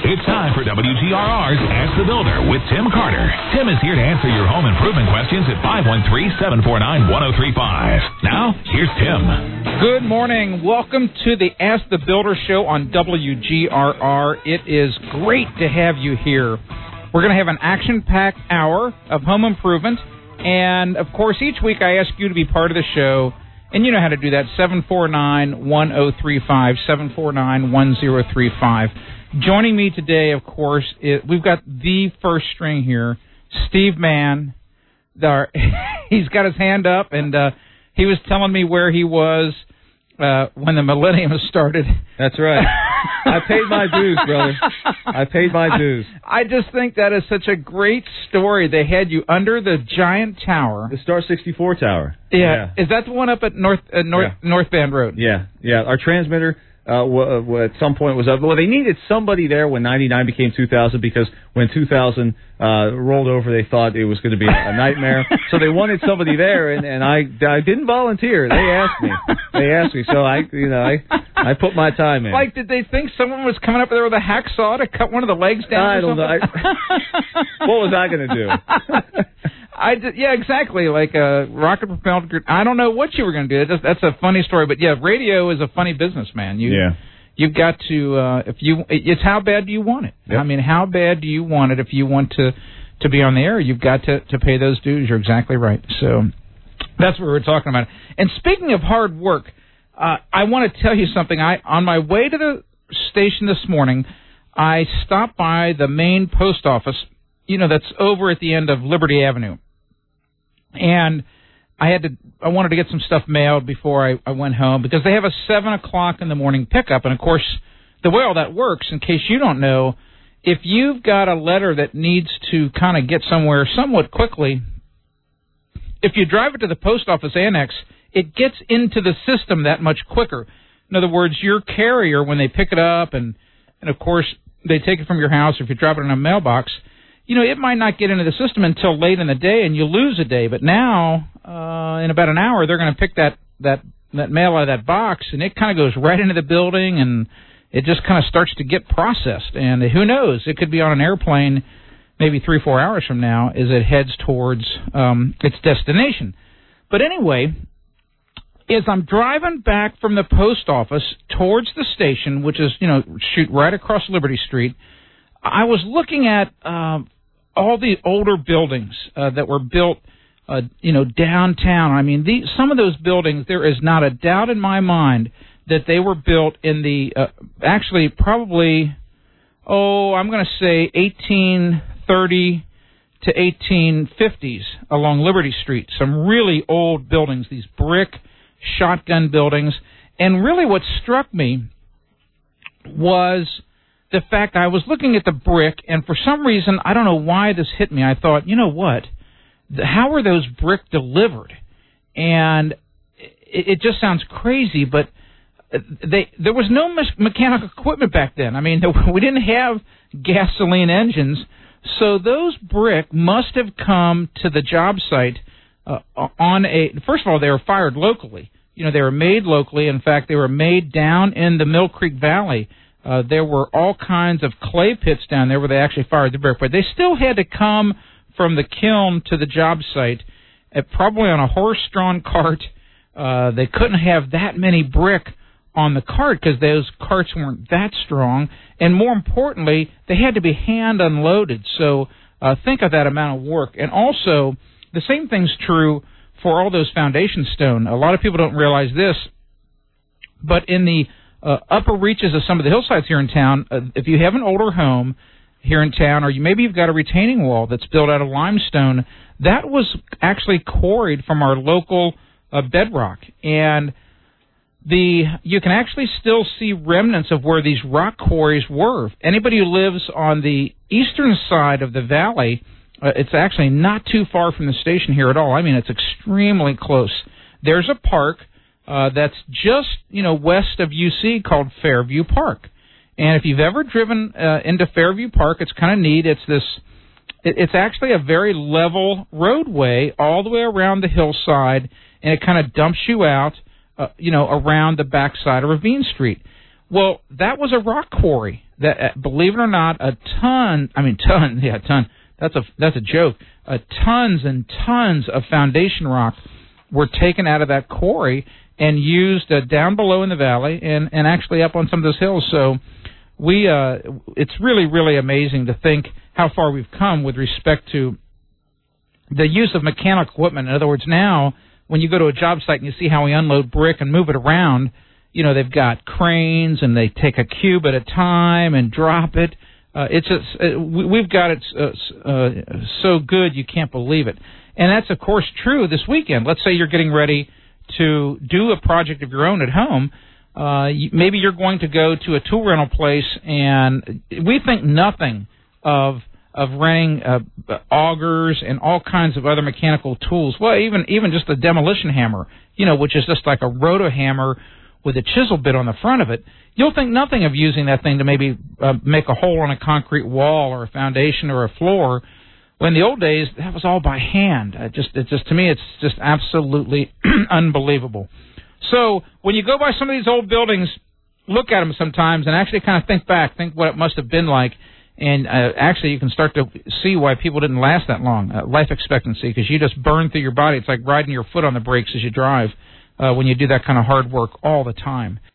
It's time for WGRR's Ask the Builder with Tim Carter. Tim is here to answer your home improvement questions at 513-749-1035. Now, here's Tim. Good morning. Welcome to the Ask the Builder show on WGRR. It is great to have you here. We're going to have an action-packed hour of home improvement. And, of course, each week I ask you to be part of the show. And you know how to do that, 749-1035, 749-1035. Joining me today, of course, we've got the first string here, Steve Mann. He's got his hand up, and he was telling me where he was when the millennium started. That's right. I paid my dues, brother. I paid my dues. I just think that is such a great story. They had you under the giant tower. The Star 64 tower. Yeah. Is that the one up at North Bend Road? Yeah. Our transmitter at some point was up. Well, they needed somebody there when 99 became 2000 because when 2000 rolled over, they thought it was going to be a nightmare. So they wanted somebody there, and I didn't volunteer. They asked me. So I put my time in. Like, did they think someone was coming up there with a hacksaw to cut one of the legs down? I don't know. What was I going to do? Yeah, exactly. Like a rocket propelled. I don't know what you were going to do. That's a funny story, but yeah, radio is a funny business, man. You've got to it's how bad do you want it? Yep. I mean, how bad do you want it? If you want to be on the air, you've got to pay those dues. You're exactly right. So that's what we're talking about. And speaking of hard work, I want to tell you something. On my way to the station this morning, I stopped by the main post office. That's over at the end of Liberty Avenue. And I wanted to get some stuff mailed before I went home because they have a 7 o'clock in the morning pickup. And, of course, the way all that works, in case you don't know, if you've got a letter that needs to kind of get somewhere somewhat quickly, if you drive it to the post office annex, it gets into the system that much quicker. In other words, your carrier, when they pick it up and of course, they take it from your house, or if you drop it in a mailbox, it might not get into the system until late in the day, and you lose a day. But now, in about an hour, they're going to pick that mail out of that box, and it kind of goes right into the building, and it just kind of starts to get processed. And who knows? It could be on an airplane maybe 3 or 4 hours from now as it heads towards its destination. But anyway, as I'm driving back from the post office towards the station, which is, shoot right across Liberty Street, I was looking at all the older buildings that were built, downtown. I mean, some of those buildings, there is not a doubt in my mind that they were built in the, actually probably, I'm going to say 1830 to 1850s along Liberty Street. Some really old buildings, these brick shotgun buildings. And really what struck me was the fact I was looking at the brick, and for some reason, I don't know why this hit me. I thought, you know what? How were those brick delivered? And it just sounds crazy, but there was no mechanical equipment back then. I mean, we didn't have gasoline engines, so those brick must have come to the job site first of all, they were fired locally. They were made locally. In fact, they were made down in the Mill Creek Valley. There were all kinds of clay pits down there where they actually fired the brick, but they still had to come from the kiln to the job site, probably on a horse-drawn cart. They couldn't have that many brick on the cart because those carts weren't that strong, and more importantly, they had to be hand unloaded. So think of that amount of work. And also, the same thing's true for all those foundation stone. A lot of people don't realize this, but in the upper reaches of some of the hillsides here in town, if you have an older home here in town, or maybe you've got a retaining wall that's built out of limestone, that was actually quarried from our local bedrock. And you can actually still see remnants of where these rock quarries were. Anybody who lives on the eastern side of the valley, it's actually not too far from the station here at all. I mean, it's extremely close. There's a park that's just, west of UC called Fairview Park. And if you've ever driven into Fairview Park, it's kind of neat. It's actually a very level roadway all the way around the hillside, and it kind of dumps you out, around the backside of Ravine Street. Well, that was a rock quarry that, believe it or not, ton. That's a joke. Tons and tons of foundation rock were taken out of that quarry and used down below in the valley and actually up on some of those hills. So it's really, really amazing to think how far we've come with respect to the use of mechanical equipment. In other words, now when you go to a job site and you see how we unload brick and move it around, they've got cranes and they take a cube at a time and drop it. We've got it so good you can't believe it. And that's, of course, true this weekend. Let's say you're getting ready to do a project of your own at home. Maybe you're going to go to a tool rental place, and we think nothing of renting augers and all kinds of other mechanical tools. Well, even just a demolition hammer, which is just like a roto hammer with a chisel bit on the front of it. You'll think nothing of using that thing to maybe make a hole on a concrete wall or a foundation or a floor. When the old days, that was all by hand. To me, it's just absolutely unbelievable. So when you go by some of these old buildings, look at them sometimes and actually kind of think what it must have been like. And actually, you can start to see why people didn't last that long, life expectancy, because you just burn through your body. It's like riding your foot on the brakes as you drive when you do that kind of hard work all the time.